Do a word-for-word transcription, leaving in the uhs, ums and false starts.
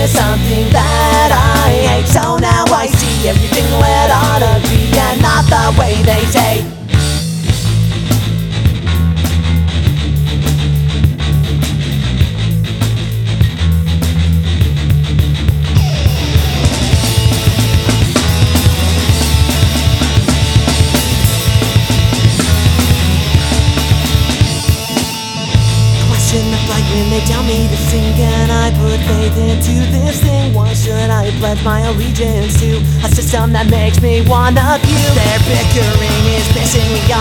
is something that I hate. So now I see everything the way it ought to be, and not the way they say. When they tell me to sing, and I put faith into this thing, why should I pledge my allegiance to a system that makes me one of you? Their bickering is pissing me off.